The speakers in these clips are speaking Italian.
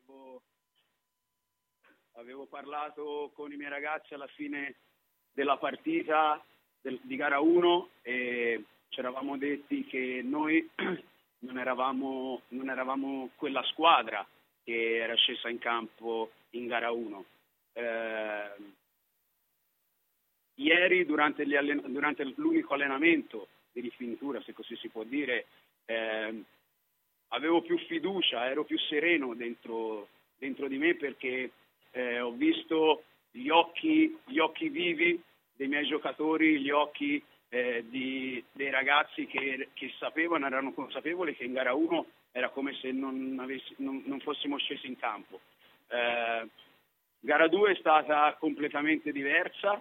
avevo parlato con i miei ragazzi alla fine della partita di gara 1 e ci eravamo detti che noi non eravamo quella squadra che era scesa in campo in gara 1. Ieri durante l'unico allenamento di rifinitura, se così si può dire, avevo più fiducia, ero più sereno dentro di me perché ho visto gli occhi vivi dei miei giocatori, gli occhi dei ragazzi che sapevano, erano consapevoli che in gara 1 era come se non fossimo scesi in campo. Gara 2 è stata completamente diversa.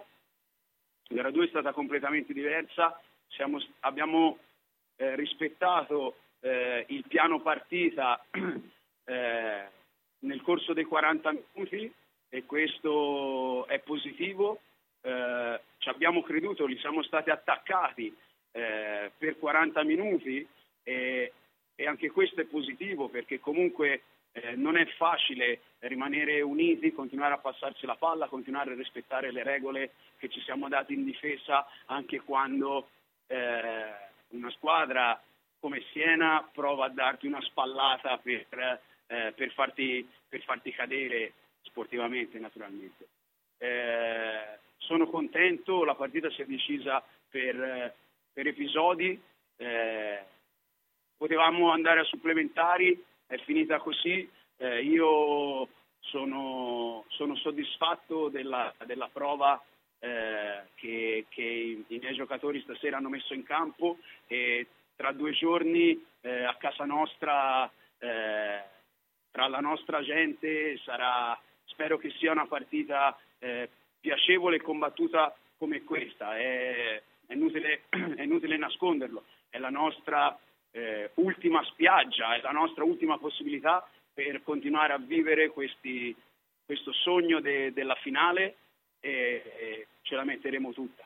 Abbiamo rispettato il piano partita nel corso dei 40 minuti e questo è positivo. Ci abbiamo creduto, li siamo stati attaccati per 40 minuti e anche questo è positivo perché comunque non è facile rimanere uniti, continuare a passarsi la palla, continuare a rispettare le regole che ci siamo dati in difesa anche quando una squadra come Siena prova a darti una spallata per farti cadere sportivamente, naturalmente. Sono contento, la partita si è decisa per episodi, potevamo andare a supplementari, è finita così. Io sono soddisfatto della prova che i miei giocatori stasera hanno messo in campo e tra 2 giorni a casa nostra, tra la nostra gente, spero che sia una partita piacevole e combattuta come questa. È inutile nasconderlo, è la nostra ultima spiaggia, è la nostra ultima possibilità per continuare a vivere questo sogno della finale e ce la metteremo tutta.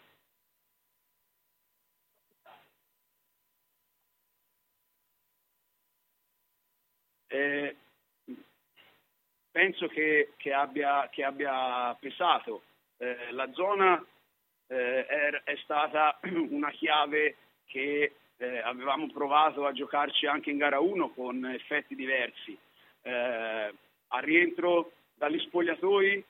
Penso che abbia pesato. La zona è stata una chiave che avevamo provato a giocarci anche in gara 1 con effetti diversi. A rientro dagli spogliatoi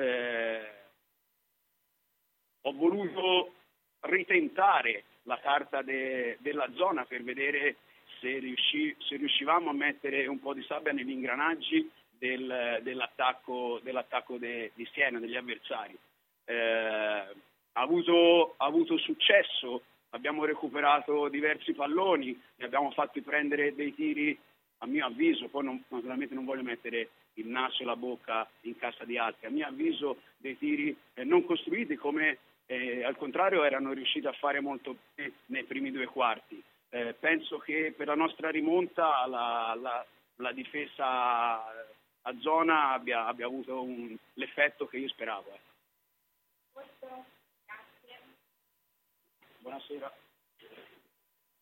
ho voluto ritentare la carta della zona per vedere se riuscivamo a mettere un po' di sabbia negli ingranaggi dell'attacco di Siena, degli avversari. Ha avuto successo, abbiamo recuperato diversi palloni, ne abbiamo fatti prendere dei tiri, a mio avviso, poi naturalmente non voglio mettere il naso e la bocca in casa di altri, a mio avviso dei tiri non costruiti come al contrario erano riusciti a fare molto bene nei primi 2 quarti. Penso che per la nostra rimonta la difesa a zona abbia avuto l'effetto che io speravo. Buonasera.